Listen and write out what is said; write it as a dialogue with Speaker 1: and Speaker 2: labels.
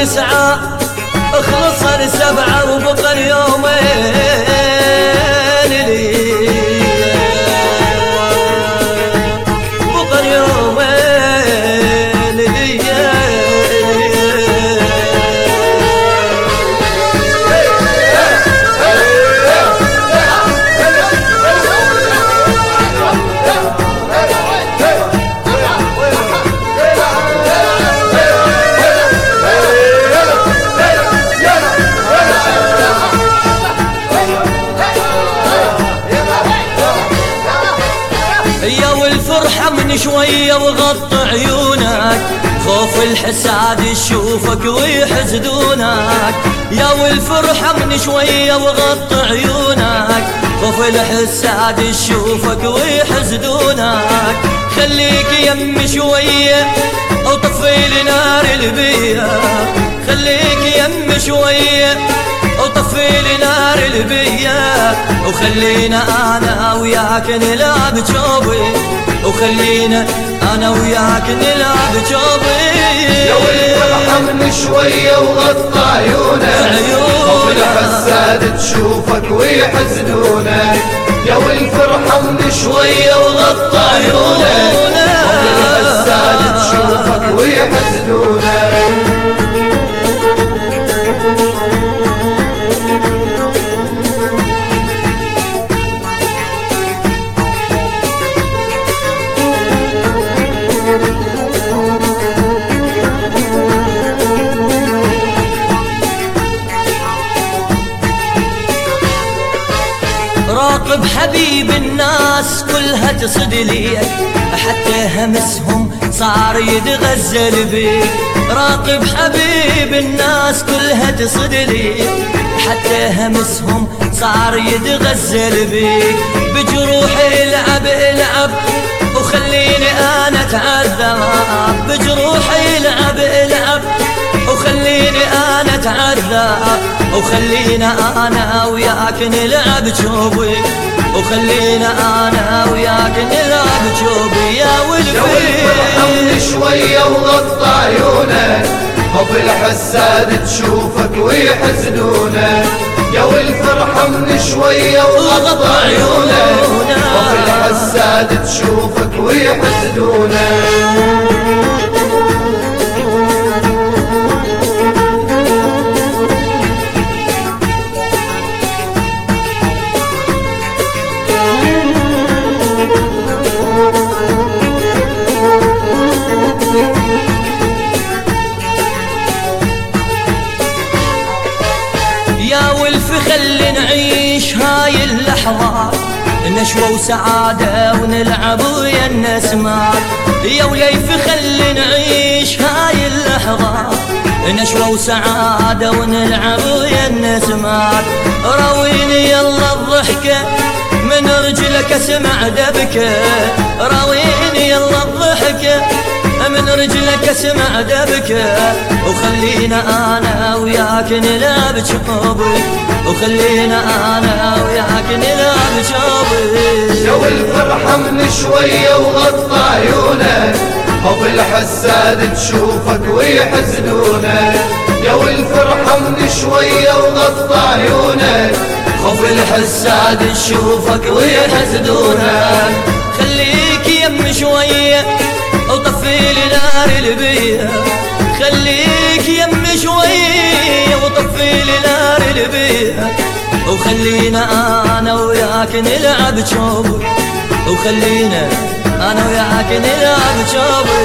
Speaker 1: 9 خلص 7 وبقى يومين لي، بقى يومين لي. يا والفرحة من شوية وغطى عيونك، خوف الحساد يشوفك ويحسدونك. يا والفرحة من شوية وغطى عيونك، خوف الحساد يشوفك ويحسدونك. خليك يم شوية أو طفي لي نار البيا، خليك يم شوية أو طفي لي نار البيا، وخلينا أنا وياك نلعب جوبي، وخلينا أنا وياك نلعب جوبي.
Speaker 2: يا والفرحة من شوية وغطى عيونك، خوف الحساد تشوفك ويحزنونك. يا والفرحة من شوية وغطى عيونك، خوف الحساد تشوفك ويحزنونك.
Speaker 1: راقب حبيب الناس كلها تصد ليك، حتى همسهم صار يتغزل بيك. راقب حبيب الناس كلها تصد ليك، حتى همسهم صار يتغزل بيك. بجروحي العب العب وخليني انا اتعذب، بجروحي العب العب وخليني انا اتعذب، وخلينا انا وياك نلعب جوبي، وخلينا انا وياك نلعب جوبي. يا
Speaker 2: والفرحة من شوية وغطى عيونك، خوف الحساد تشوفك ويحزنونك. يا والفرحة من شوية وغطى عيونك، خوف الحساد تشوفك ويحزنونك.
Speaker 1: يا والف خلي نعيش هاي اللحظات، نشوة وسعادة ونلعب ويا النسمات. يا وليف خلي نعيش هاي اللحظات، نشوة وسعادة ونلعب ويا النسمات. راويني يلا الضحكة من رجلك اسمع دبكة، راويني يلا الضحكة من رجلك اسمع دبكة، وخلينا انا وياك نلعب جوبي، وخلينا انا وياك نلعب جوبي.
Speaker 2: يا والفرحة من شوية وغطى عيونك، خوف الحساد تشوفك ويحزنونك. يا والفرحة من شوية وغطى عيونك،
Speaker 1: خوف الحساد تشوفك ويحزنونك. خليك يم شوية وطفي لي نار البيا، خليك يم شوية وطفي لي نار البيا، وخلينا انا وياك نلعب جوبي، وخلينا انا وياك نلعب جوبي.